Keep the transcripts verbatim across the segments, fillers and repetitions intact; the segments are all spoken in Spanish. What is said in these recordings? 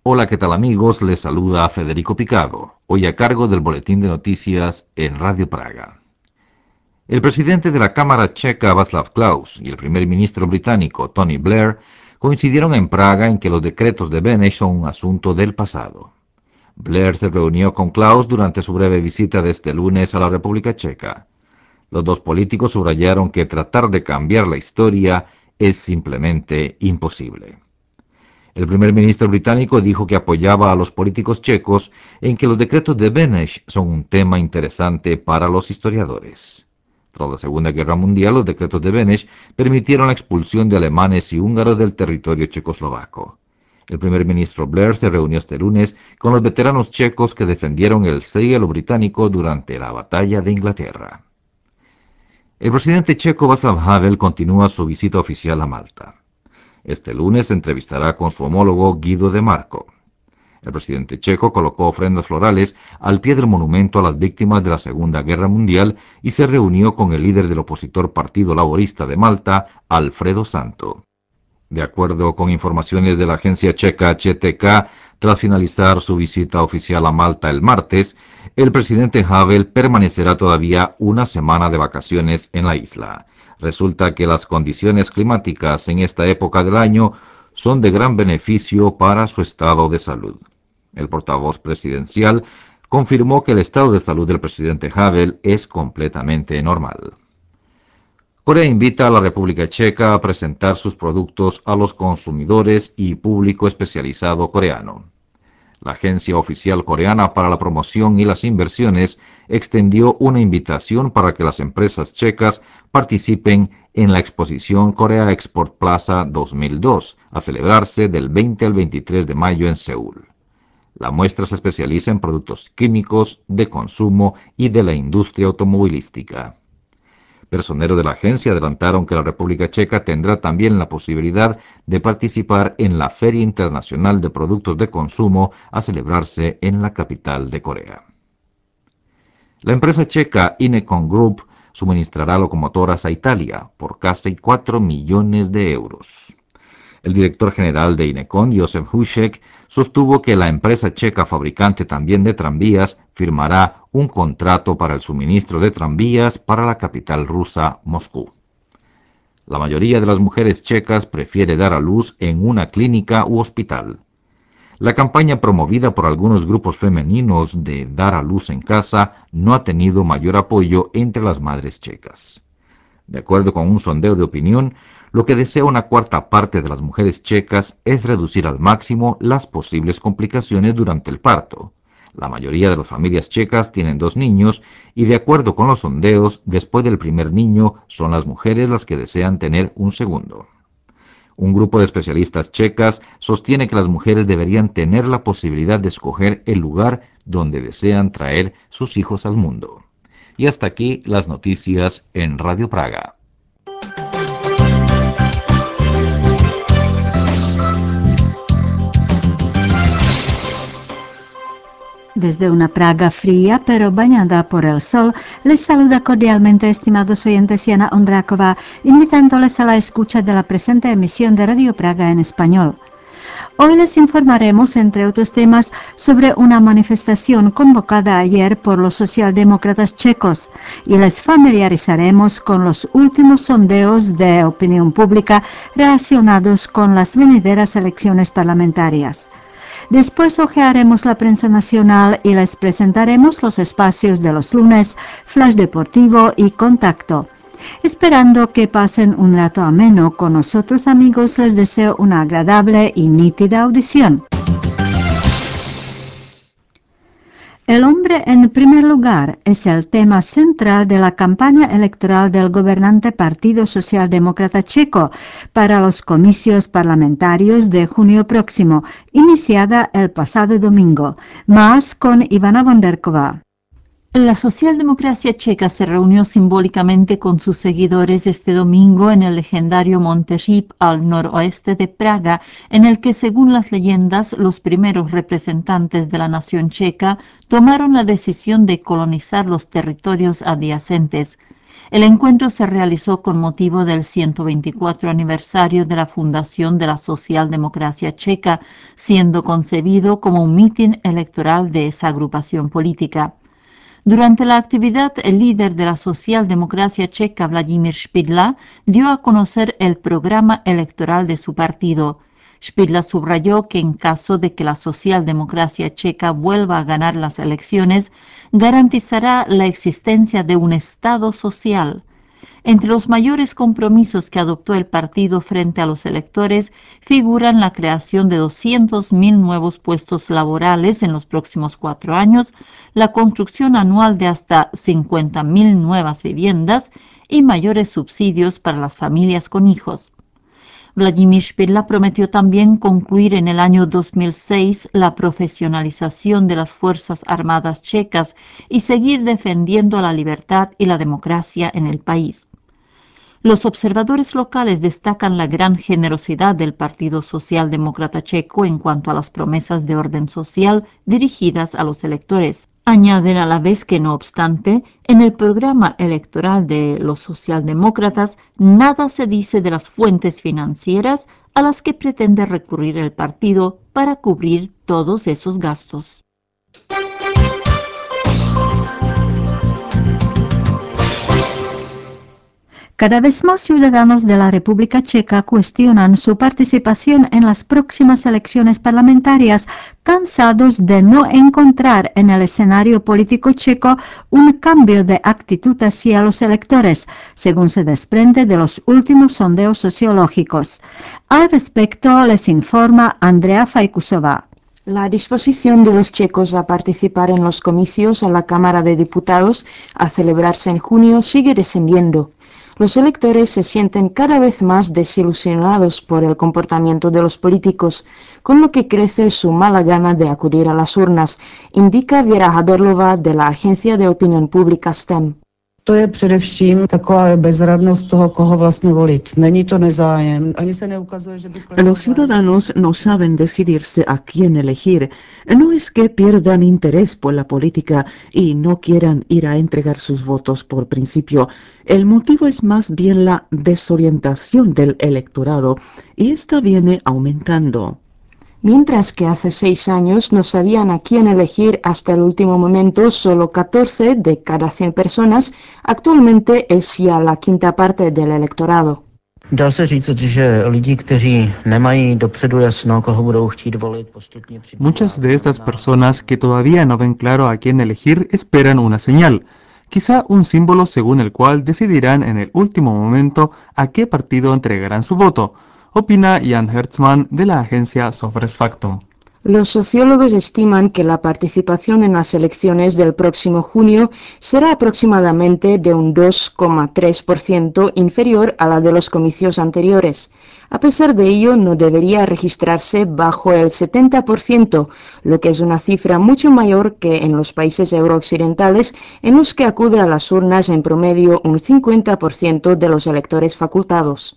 Hola, ¿qué tal amigos? Les saluda Federico Picado, hoy a cargo del Boletín de Noticias en Radio Praga. El presidente de la Cámara Checa, Václav Klaus, y el primer ministro británico, Tony Blair, coincidieron en Praga en que los decretos de Beneš son un asunto del pasado. Blair se reunió con Klaus durante su breve visita de este lunes a la República Checa. Los dos políticos subrayaron que tratar de cambiar la historia es simplemente imposible. El primer ministro británico dijo que apoyaba a los políticos checos en que los decretos de Beneš son un tema interesante para los historiadores. Tras la Segunda Guerra Mundial, los decretos de Beneš permitieron la expulsión de alemanes y húngaros del territorio checoslovaco. El primer ministro Blair se reunió este lunes con los veteranos checos que defendieron el cielo británico durante la batalla de Inglaterra. El presidente checo Václav Havel continúa su visita oficial a Malta. Este lunes se entrevistará con su homólogo Guido de Marco. El presidente checo colocó ofrendas florales al pie del monumento a las víctimas de la Segunda Guerra Mundial y se reunió con el líder del opositor Partido Laborista de Malta, Alfredo Santo. De acuerdo con informaciones de la agencia checa H T K, tras finalizar su visita oficial a Malta el martes, el presidente Havel permanecerá todavía una semana de vacaciones en la isla. Resulta que las condiciones climáticas en esta época del año son de gran beneficio para su estado de salud. El portavoz presidencial confirmó que el estado de salud del presidente Havel es completamente normal. Corea invita a la República Checa a presentar sus productos a los consumidores y público especializado coreano. La Agencia Oficial Coreana para la Promoción y las Inversiones extendió una invitación para que las empresas checas participen en la exposición Korea Export Plaza dos mil dos, a celebrarse del veinte al veintitrés de mayo en Seúl. La muestra se especializa en productos químicos, de consumo y de la industria automovilística. Personeros de la agencia adelantaron que la República Checa tendrá también la posibilidad de participar en la Feria Internacional de Productos de Consumo a celebrarse en la capital de Corea. La empresa checa Inecon Group suministrará locomotoras a Italia por casi cuatro millones de euros. El director general de Inecon, Josef Hušek, sostuvo que la empresa checa fabricante también de tranvías firmará un contrato para el suministro de tranvías para la capital rusa, Moscú. La mayoría de las mujeres checas prefiere dar a luz en una clínica u hospital. La campaña promovida por algunos grupos femeninos de dar a luz en casa no ha tenido mayor apoyo entre las madres checas. De acuerdo con un sondeo de opinión, lo que desea una cuarta parte de las mujeres checas es reducir al máximo las posibles complicaciones durante el parto. La mayoría de las familias checas tienen dos niños y de acuerdo con los sondeos, después del primer niño son las mujeres las que desean tener un segundo. Un grupo de especialistas checas sostiene que las mujeres deberían tener la posibilidad de escoger el lugar donde desean traer sus hijos al mundo. Y hasta aquí las noticias en Radio Praga. Desde una Praga fría pero bañada por el sol, les saluda cordialmente, estimados oyentes, Jana Ondráková, invitándoles a la escucha de la presente emisión de Radio Praga en español. Hoy les informaremos, entre otros temas, sobre una manifestación convocada ayer por los socialdemócratas checos y les familiarizaremos con los últimos sondeos de opinión pública relacionados con las venideras elecciones parlamentarias. Después hojearemos la prensa nacional y les presentaremos los espacios de los lunes, Flash Deportivo y Contacto. Esperando que pasen un rato ameno con nosotros, amigos, les deseo una agradable y nítida audición. El hombre en primer lugar es el tema central de la campaña electoral del gobernante Partido Socialdemócrata Checo para los comicios parlamentarios de junio próximo, iniciada el pasado domingo. Más con Ivana Vonderkova. La socialdemocracia checa se reunió simbólicamente con sus seguidores este domingo en el legendario Monte Říp al noroeste de Praga, en el que, según las leyendas, los primeros representantes de la nación checa tomaron la decisión de colonizar los territorios adyacentes. El encuentro se realizó con motivo del ciento veinticuatro aniversario de la fundación de la Socialdemocracia Checa, siendo concebido como un mitin electoral de esa agrupación política. Durante la actividad, el líder de la socialdemocracia checa, Vladimír Špidla, dio a conocer el programa electoral de su partido. Špidla subrayó que en caso de que la socialdemocracia checa vuelva a ganar las elecciones, garantizará la existencia de un Estado social. Entre los mayores compromisos que adoptó el partido frente a los electores figuran la creación de doscientos mil nuevos puestos laborales en los próximos cuatro años, la construcción anual de hasta cincuenta mil nuevas viviendas y mayores subsidios para las familias con hijos. Vladimír Špidla prometió también concluir en el año dos mil seis la profesionalización de las Fuerzas Armadas checas y seguir defendiendo la libertad y la democracia en el país. Los observadores locales destacan la gran generosidad del Partido Socialdemócrata Checo en cuanto a las promesas de orden social dirigidas a los electores. Añaden a la vez que, no obstante, en el programa electoral de los socialdemócratas nada se dice de las fuentes financieras a las que pretende recurrir el partido para cubrir todos esos gastos. Cada vez más ciudadanos de la República Checa cuestionan su participación en las próximas elecciones parlamentarias, cansados de no encontrar en el escenario político checo un cambio de actitud hacia los electores, según se desprende de los últimos sondeos sociológicos. Al respecto les informa Andrea Fajkusová. La disposición de los checos a participar en los comicios a la Cámara de Diputados a celebrarse en junio sigue descendiendo. Los electores se sienten cada vez más desilusionados por el comportamiento de los políticos, con lo que crece su mala gana de acudir a las urnas, indica Věra Haberlová de la agencia de opinión pública S T E M. To je především taková bezradnost toho, koho vlastně volit. Není to nezájem, ani se neukazuje, že by... Los ciudadanos no saben decidirse a quién elegir. No es que pierdan interés por la política y no quieran ir a entregar sus votos por principio. El motivo es más bien la desorientación del electorado y esta viene aumentando. Mientras que hace seis años no sabían a quién elegir hasta el último momento, solo catorce de cada cien personas, actualmente es ya la quinta parte del electorado. Dá se říct, že lidi, kteří nemají dopředu jasno, koho budou chtít volit, postupně přibývá. Muchas de estas personas que todavía no ven claro a quién elegir esperan una señal, quizá un símbolo según el cual decidirán en el último momento a qué partido entregarán su voto, opina Jan Hertzmann de la agencia Sofres Factum. Los sociólogos estiman que la participación en las elecciones del próximo junio será aproximadamente de un dos coma tres por ciento inferior a la de los comicios anteriores. A pesar de ello, no debería registrarse bajo el setenta por ciento, lo que es una cifra mucho mayor que en los países eurooccidentales, en los que acude a las urnas en promedio un cincuenta por ciento de los electores facultados.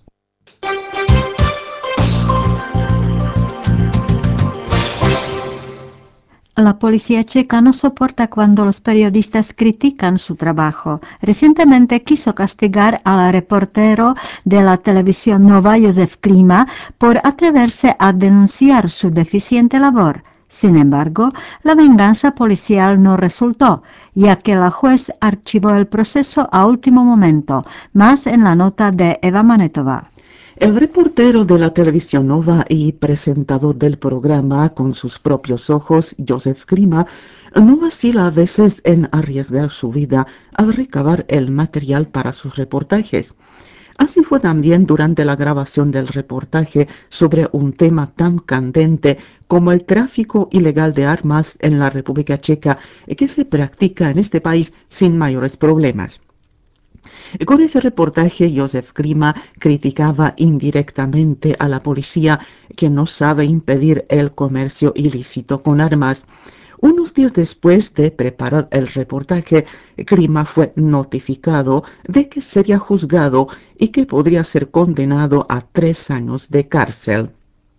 La policía checa no soporta cuando los periodistas critican su trabajo. Recientemente quiso castigar al reportero de la televisión Nova, Josef Klima, por atreverse a denunciar su deficiente labor. Sin embargo, la venganza policial no resultó, ya que la juez archivó el proceso a último momento, más en la nota de Eva Manetova. El reportero de la televisión Nova y presentador del programa con sus propios ojos, Josef Klima, no vacila a veces en arriesgar su vida al recabar el material para sus reportajes. Así fue también durante la grabación del reportaje sobre un tema tan candente como el tráfico ilegal de armas en la República Checa, que se practica en este país sin mayores problemas. Con ese reportaje, Josef Klima criticaba indirectamente a la policía que no sabe impedir el comercio ilícito con armas. Unos días después de preparar el reportaje, Klima fue notificado de que sería juzgado y que podría ser condenado a tres años de cárcel.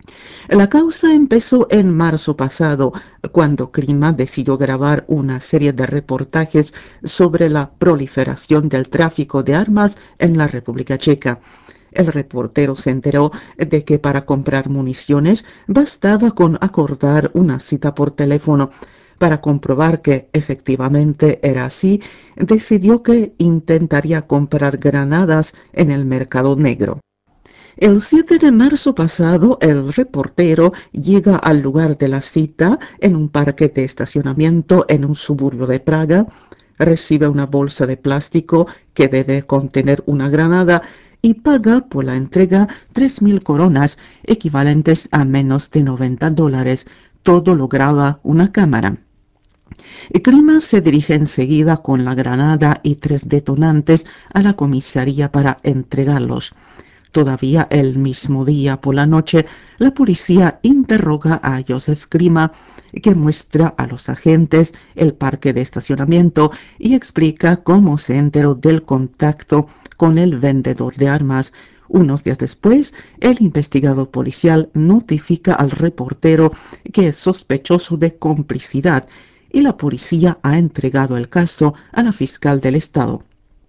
La causa empezó en marzo pasado, cuando Klima decidió grabar una serie de reportajes sobre la proliferación del tráfico de armas en la República Checa. El reportero se enteró de que para comprar municiones bastaba con acordar una cita por teléfono. Para comprobar que efectivamente era así, decidió que intentaría comprar granadas en el mercado negro. El siete de marzo pasado, el reportero llega al lugar de la cita en un parque de estacionamiento en un suburbio de Praga, recibe una bolsa de plástico que debe contener una granada y paga por la entrega tres mil coronas, equivalentes a menos de noventa dólares. Todo lo graba una cámara. Klima se dirige enseguida con la granada y tres detonantes a la comisaría para entregarlos. Todavía el mismo día por la noche, la policía interroga a Josef Klima, que muestra a los agentes el parque de estacionamiento y explica cómo se enteró del contacto con el vendedor de armas. Unos días después, el investigador policial notifica al reportero que es sospechoso de complicidad y la policía ha entregado el caso a la fiscal del estado.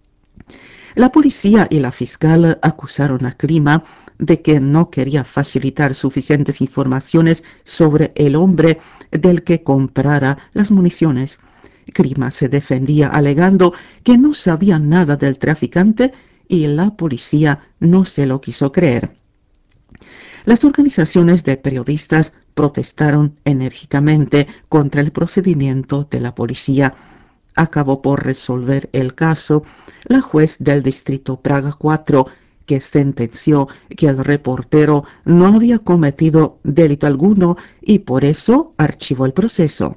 La policía y la fiscal acusaron a Klima de que no quería facilitar suficientes informaciones sobre el hombre del que comprara las municiones. Klima se defendía alegando que no sabía nada del traficante y la policía no se lo quiso creer. Las organizaciones de periodistas protestaron enérgicamente contra el procedimiento de la policía. Acabó por resolver el caso la juez del distrito Praga cuatro, que sentenció que el reportero no había cometido delito alguno y por eso archivó el proceso.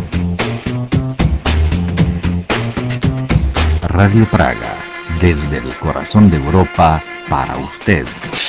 Radio Praga, desde el corazón de Europa, para usted.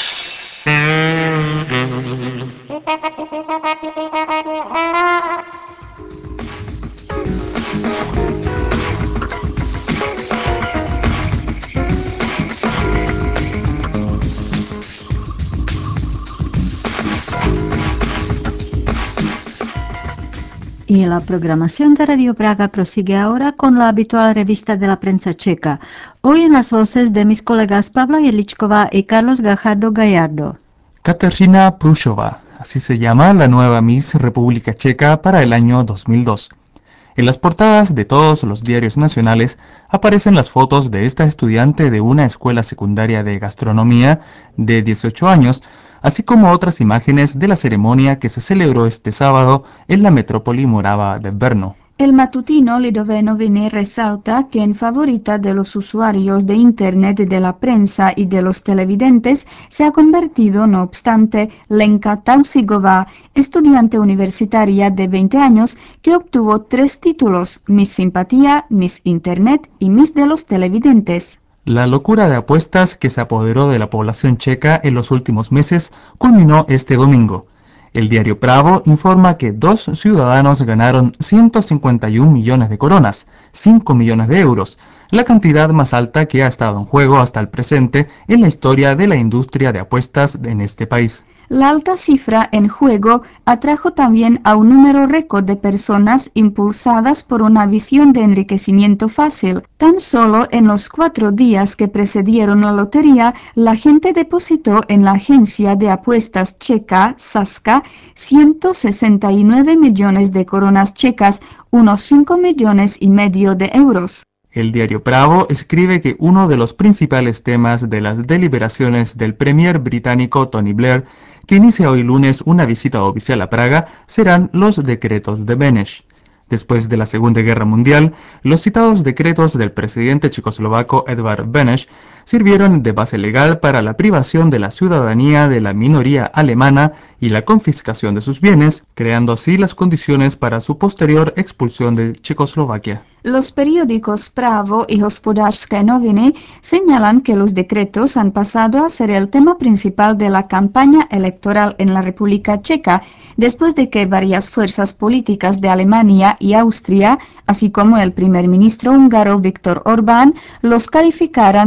Y la programación de Radio Praga prosigue ahora con la habitual revista de la prensa checa. Hoy en las voces de mis colegas Pavla Jedličková y Carlos Gajardo Gallardo. Kateřina Průšová, así se llama la nueva Miss República Checa para el año dos mil dos. En las portadas de todos los diarios nacionales aparecen las fotos de esta estudiante de una escuela secundaria de gastronomía de dieciocho años, así como otras imágenes de la ceremonia que se celebró este sábado en la metrópoli morava de Brno. El matutino Lidové noviny resalta que en favorita de los usuarios de Internet, de la prensa y de los televidentes se ha convertido, no obstante, Lenka Tausigová, estudiante universitaria de veinte años que obtuvo tres títulos: Miss Simpatía, Miss Internet y Miss de los televidentes. La locura de apuestas que se apoderó de la población checa en los últimos meses culminó este domingo. El diario Pravo informa que dos ciudadanos ganaron ciento cincuenta y un millones de coronas, cinco millones de euros, la cantidad más alta que ha estado en juego hasta el presente en la historia de la industria de apuestas en este país. La alta cifra en juego atrajo también a un número récord de personas impulsadas por una visión de enriquecimiento fácil. Tan solo en los cuatro días que precedieron la lotería, la gente depositó en la agencia de apuestas checa Sazka ciento sesenta y nueve millones de coronas checas, unos cinco millones y medio de euros. El diario Pravo escribe que uno de los principales temas de las deliberaciones del premier británico Tony Blair, que inicia hoy lunes una visita oficial a Praga, serán los decretos de Beneš. Después de la Segunda Guerra Mundial, los citados decretos del presidente checoslovaco Edvard Beneš sirvieron de base legal para la privación de la ciudadanía de la minoría alemana y la confiscación de sus bienes, creando así las condiciones para su posterior expulsión de Checoslovaquia. Los periódicos Pravo y Hospodářské noviny señalan que los decretos han pasado a ser el tema principal de la campaña electoral en la República Checa, después de que varias fuerzas políticas de Alemania y Austria, así como el primer ministro húngaro Viktor Orbán, los calificaran de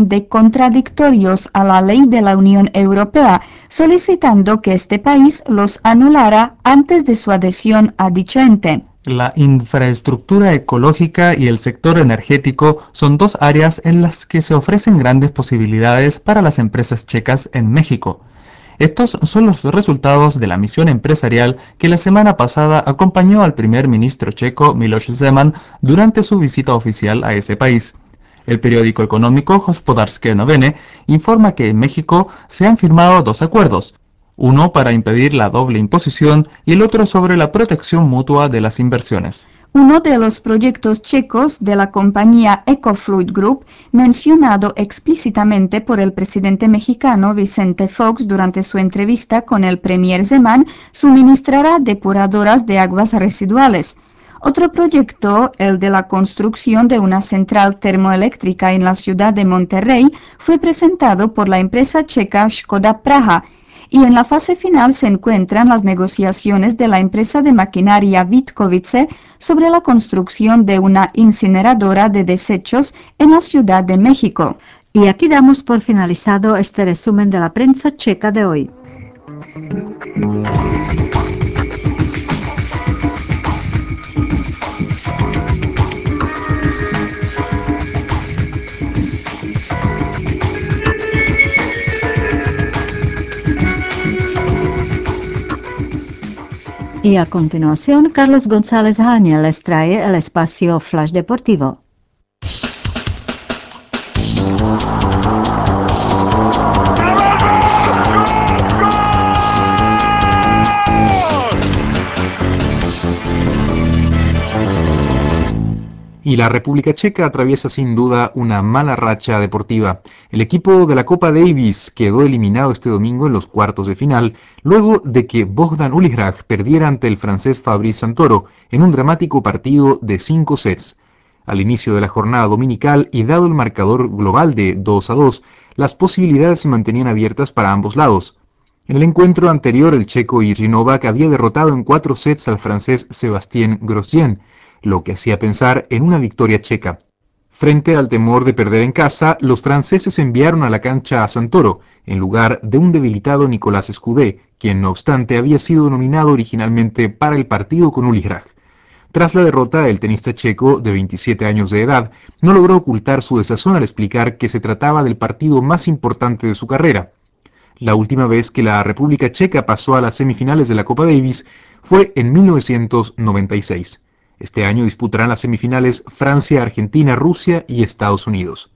contradictorios a la ley de la Unión Europea, solicitando que este país los anulara antes de su adhesión a dicho ente. La infraestructura ecológica y el sector energético son dos áreas en las que se ofrecen grandes posibilidades para las empresas checas en México. Estos son los resultados de la misión empresarial que la semana pasada acompañó al primer ministro checo Miloš Zeman durante su visita oficial a ese país. El periódico económico Hospodářské noviny informa que en México se han firmado dos acuerdos, uno para impedir la doble imposición y el otro sobre la protección mutua de las inversiones. Uno de los proyectos checos de la compañía Ecofluid Group, mencionado explícitamente por el presidente mexicano Vicente Fox durante su entrevista con el premier Zeman, suministrará depuradoras de aguas residuales. Otro proyecto, el de la construcción de una central termoeléctrica en la ciudad de Monterrey, fue presentado por la empresa checa Škoda Praha, y en la fase final se encuentran las negociaciones de la empresa de maquinaria Vítkovice sobre la construcción de una incineradora de desechos en la Ciudad de México. Y aquí damos por finalizado este resumen de la prensa checa de hoy. Y a continuación, Carlos González Hañel les trae el espacio Flash Deportivo. Y la República Checa atraviesa sin duda una mala racha deportiva. El equipo de la Copa Davis quedó eliminado este domingo en los cuartos de final, luego de que Bogdan Ulihrach perdiera ante el francés Fabrice Santoro en un dramático partido de cinco sets. Al inicio de la jornada dominical y dado el marcador global de dos a dos, las posibilidades se mantenían abiertas para ambos lados. En el encuentro anterior, el checo Jiří Novák había derrotado en cuatro sets al francés Sébastien Grosjean, lo que hacía pensar en una victoria checa. Frente al temor de perder en casa, los franceses enviaron a la cancha a Santoro, en lugar de un debilitado Nicolas Escudé, quien no obstante había sido nominado originalmente para el partido con Ulihrach. Tras la derrota, el tenista checo, de veintisiete años de edad, no logró ocultar su desazón al explicar que se trataba del partido más importante de su carrera. La última vez que la República Checa pasó a las semifinales de la Copa Davis fue en mil novecientos noventa y seis. Este año disputarán las semifinales Francia, Argentina, Rusia y Estados Unidos.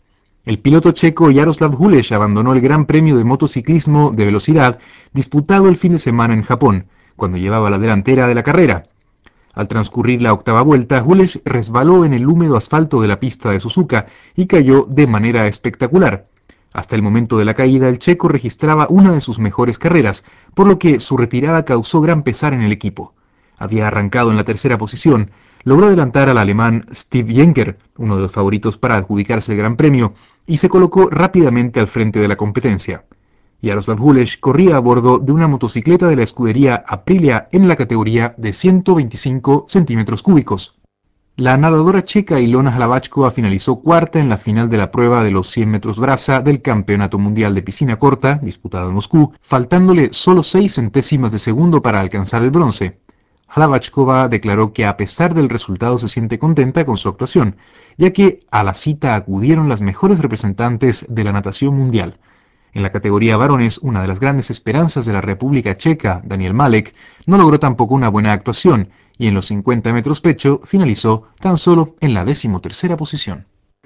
El piloto checo Jaroslav Huleš abandonó el Gran Premio de Motociclismo de Velocidad disputado el fin de semana en Japón, cuando llevaba la delantera de la carrera. Al transcurrir la octava vuelta, Huleš resbaló en el húmedo asfalto de la pista de Suzuka y cayó de manera espectacular. Hasta el momento de la caída, el checo registraba una de sus mejores carreras, por lo que su retirada causó gran pesar en el equipo. Había arrancado en la tercera posición, logró adelantar al alemán Steve Jenker, uno de los favoritos para adjudicarse el Gran Premio, y se colocó rápidamente al frente de la competencia. Jaroslav Huleš corría a bordo de una motocicleta de la escudería Aprilia en la categoría de ciento veinticinco centímetros cúbicos. La nadadora checa Ilona Hlavačková finalizó cuarta en la final de la prueba de los cien metros braza del Campeonato Mundial de Piscina Corta, disputado en Moscú, faltándole solo seis centésimas de segundo para alcanzar el bronce. Hlavačková declaró que a pesar del resultado se siente contenta con su actuación, ya que a la cita acudieron las mejores representantes de la natación mundial. En la categoría varones, una de las grandes esperanzas de la República Checa, Daniel Malek, no logró tampoco una buena actuación y en los cincuenta metros pecho finalizó tan solo en la decimotercera posición.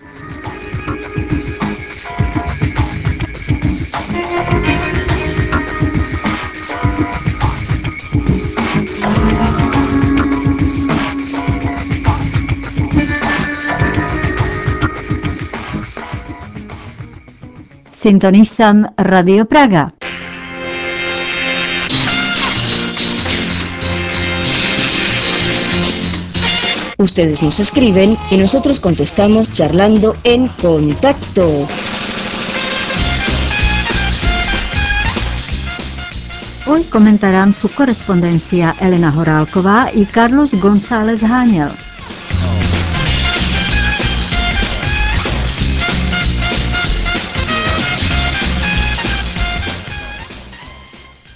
Sintonizan Radio Praga. Ustedes nos escriben y nosotros contestamos charlando en contacto. Hoy comentarán su correspondencia Elena Horálková y Carlos González Hañel.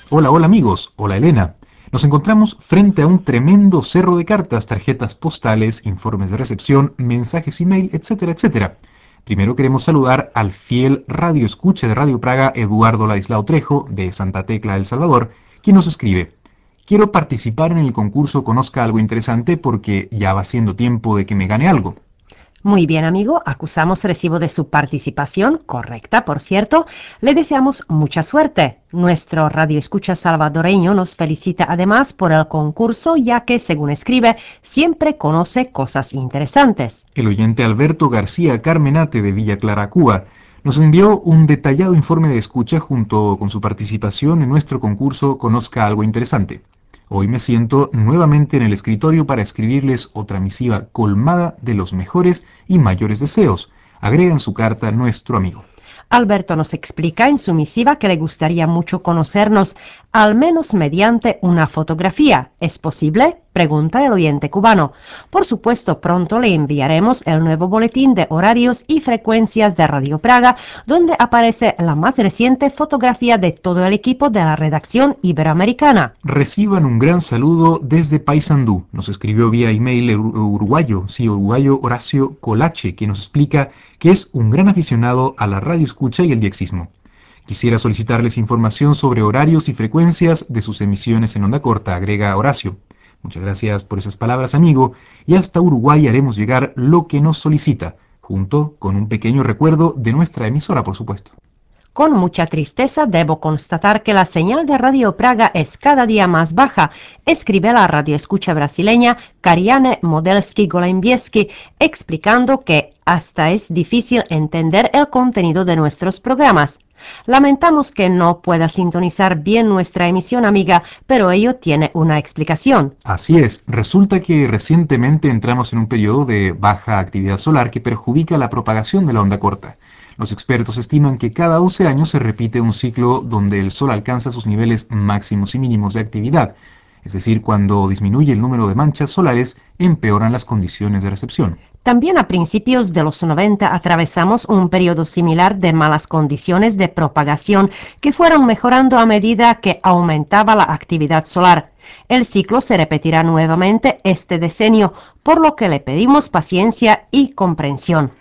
Hola, hola amigos, hola Elena. Nos encontramos frente a un tremendo cerro de cartas, tarjetas postales, informes de recepción, mensajes email, etcétera, etcétera. Primero queremos saludar al fiel radio escucha de Radio Praga, Eduardo Ladislao Trejo, de Santa Tecla, El Salvador, quien nos escribe: quiero participar en el concurso Conozca Algo Interesante porque ya va siendo tiempo de que me gane algo. Muy bien, amigo, acusamos recibo de su participación, correcta, por cierto. Le deseamos mucha suerte. Nuestro radioescucha salvadoreño nos felicita además por el concurso, ya que, según escribe, siempre conoce cosas interesantes. El oyente Alberto García Carmenate de Villa Clara, Cuba, nos envió un detallado informe de escucha junto con su participación en nuestro concurso Conozca Algo Interesante. Hoy me siento nuevamente en el escritorio para escribirles otra misiva colmada de los mejores y mayores deseos, agrega en su carta nuestro amigo. Alberto nos explica en su misiva que le gustaría mucho conocernos, al menos mediante una fotografía. ¿Es posible?, pregunta el oyente cubano. Por supuesto, pronto le enviaremos el nuevo boletín de horarios y frecuencias de Radio Praga, donde aparece la más reciente fotografía de todo el equipo de la redacción iberoamericana. Reciban un gran saludo desde Paysandú. Nos escribió vía email el uruguayo, sí, uruguayo Horacio Colache, que nos explica que es un gran aficionado a la radio escucha y el diexismo. Quisiera solicitarles información sobre horarios y frecuencias de sus emisiones en onda corta, agrega Horacio. Muchas gracias por esas palabras, amigo, y hasta Uruguay haremos llegar lo que nos solicita, junto con un pequeño recuerdo de nuestra emisora, por supuesto. Con mucha tristeza debo constatar que la señal de Radio Praga es cada día más baja, escribe la radioescucha brasileña Kariane Modelski-Golembieski, explicando que hasta es difícil entender el contenido de nuestros programas. Lamentamos que no pueda sintonizar bien nuestra emisión, amiga, pero ello tiene una explicación. Así es, resulta que recientemente entramos en un periodo de baja actividad solar que perjudica la propagación de la onda corta. Los expertos estiman que cada once años se repite un ciclo donde el Sol alcanza sus niveles máximos y mínimos de actividad, es decir, cuando disminuye el número de manchas solares, empeoran las condiciones de recepción. También a principios de los noventa atravesamos un periodo similar de malas condiciones de propagación que fueron mejorando a medida que aumentaba la actividad solar. El ciclo se repetirá nuevamente este decenio, por lo que le pedimos paciencia y comprensión.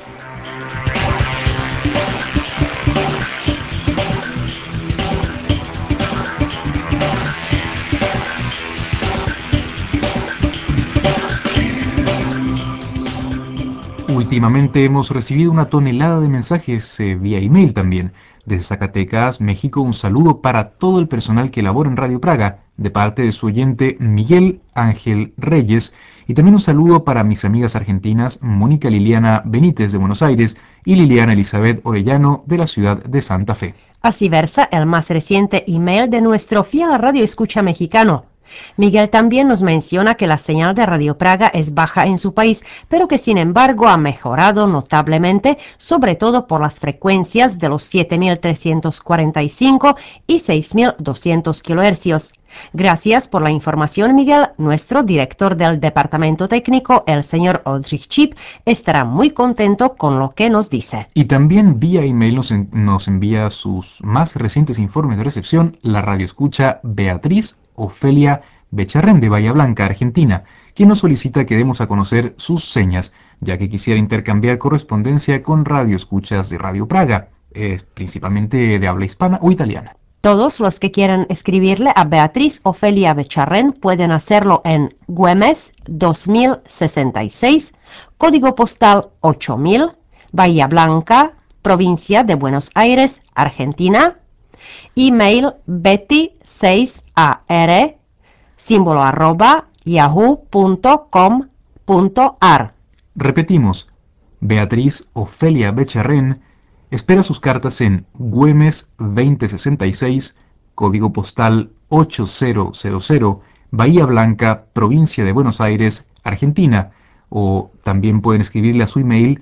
Últimamente hemos recibido una tonelada de mensajes eh, vía email también. Desde Zacatecas, México, un saludo para todo el personal que labora en Radio Praga, de parte de su oyente Miguel Ángel Reyes, y también un saludo para mis amigas argentinas Mónica Liliana Benítez de Buenos Aires y Liliana Elizabeth Orellano de la ciudad de Santa Fe. Así versa el más reciente email de nuestro fiel radioescucha mexicano. Miguel también nos menciona que la señal de Radio Praga es baja en su país, pero que sin embargo ha mejorado notablemente, sobre todo por las frecuencias de los siete mil trescientos cuarenta y cinco y seis mil doscientos kilohercios. Gracias por la información, Miguel. Nuestro director del departamento técnico, el señor Oldrich Chip, estará muy contento con lo que nos dice. Y también vía email nos, en, nos envía sus más recientes informes de recepción la radioescucha Beatriz Ofelia Becharren de Bahía Blanca, Argentina, quien nos solicita que demos a conocer sus señas, ya que quisiera intercambiar correspondencia con radioescuchas de Radio Praga, eh, principalmente de habla hispana o italiana. Todos los que quieran escribirle a Beatriz Ofelia Becharren pueden hacerlo en Güemes dos mil sesenta y seis, código postal ocho mil, Bahía Blanca, provincia de Buenos Aires, Argentina. Email betty seis a r, símbolo arroba, yahoo punto com punto ar. Repetimos, Beatriz Ofelia Becharren espera sus cartas en Güemes veinte sesenta y seis, código postal ocho mil, Bahía Blanca, provincia de Buenos Aires, Argentina, o también pueden escribirle a su email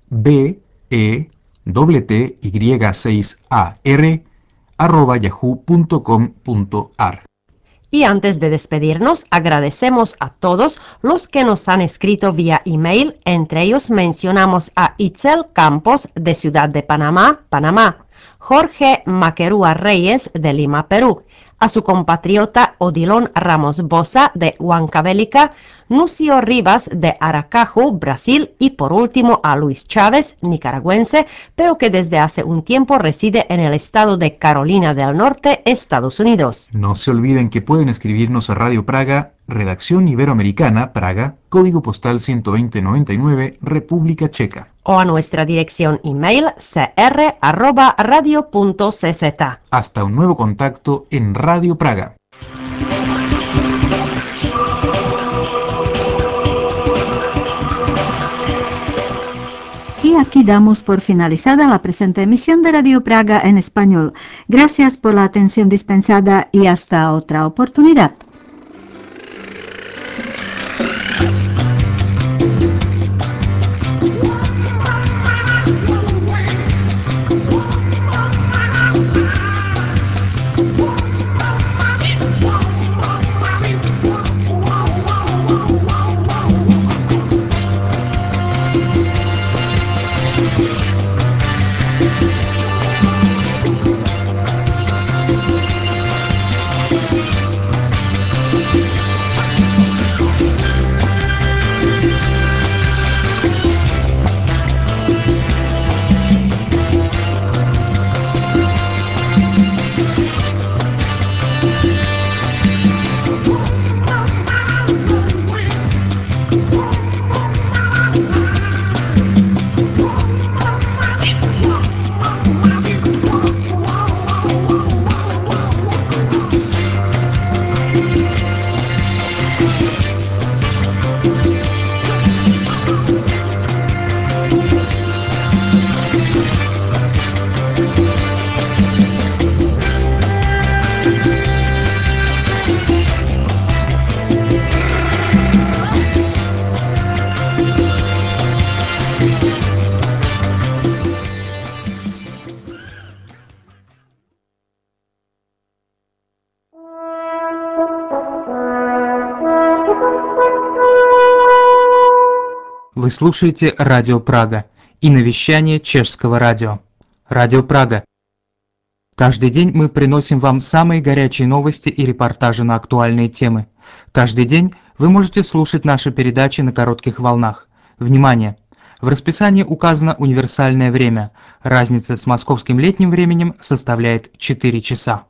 b e t t y seis a r arroba yahoo punto com punto ar. Y antes de despedirnos, agradecemos a todos los que nos han escrito vía email. Entre ellos mencionamos a Itzel Campos de Ciudad de Panamá, Panamá, Jorge Maquerúa Reyes de Lima, Perú, a su compatriota Odilon Ramos Bosa de Huancavelica, Nucio Rivas de Aracaju, Brasil, y por último a Luis Chávez, nicaragüense, pero que desde hace un tiempo reside en el estado de Carolina del Norte, Estados Unidos. No se olviden que pueden escribirnos a Radio Praga, Redacción Iberoamericana, Praga, Código Postal ciento veinte noventa y nueve, República Checa. O a nuestra dirección email c r arroba radio punto c z. Hasta un nuevo contacto en Radio Praga. Y aquí damos por finalizada la presente emisión de Radio Praga en español. Gracias por la atención dispensada y hasta otra oportunidad. Вы слушаете Радио Прага и навещание чешского радио. Радио Прага. Каждый день мы приносим вам самые горячие новости и репортажи на актуальные темы. Каждый день вы можете слушать наши передачи на коротких волнах. Внимание! В расписании указано универсальное время. Разница с московским летним временем составляет четыре часа.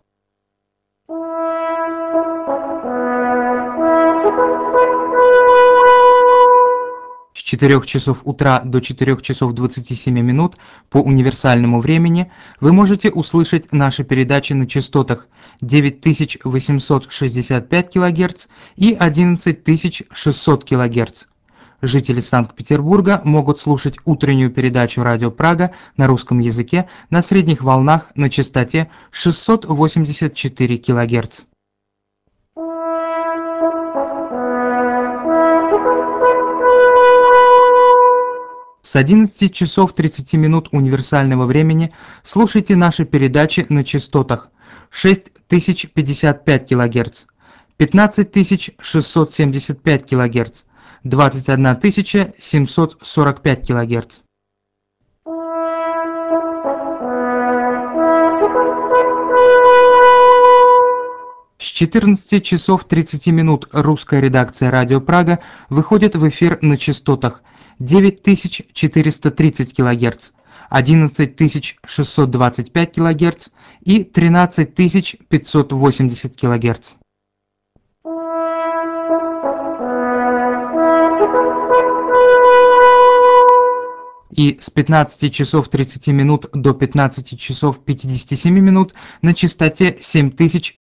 С четырёх часов утра до четырёх часов двадцати семи минут по универсальному времени вы можете услышать наши передачи на частотах девять тысяч восемьсот шестьдесят пять килогерц и одиннадцать тысяч шестьсот килогерц. Жители Санкт-Петербурга могут слушать утреннюю передачу «Радио Прага» на русском языке на средних волнах на частоте шестьсот восемьдесят четыре килогерц. С одиннадцати часов тридцати минут универсального времени слушайте наши передачи на частотах шесть тысяч пятьдесят пять килогерц, пятнадцать тысяч шестьсот семьдесят пять килогерц, двадцать одна тысяча семьсот сорок пять килогерц. С четырнадцати часов тридцати минут русская редакция «Радио Прага» выходит в эфир на частотах девять тысяч четыреста тридцать килогерц, одиннадцать тысяч шестьсот двадцать пять килогерц и тринадцать тысяч пятьсот восемьдесят килогерц. И с пятнадцати часов тридцати минут до пятнадцати часов пятидесяти семи минут на частоте семь тысяч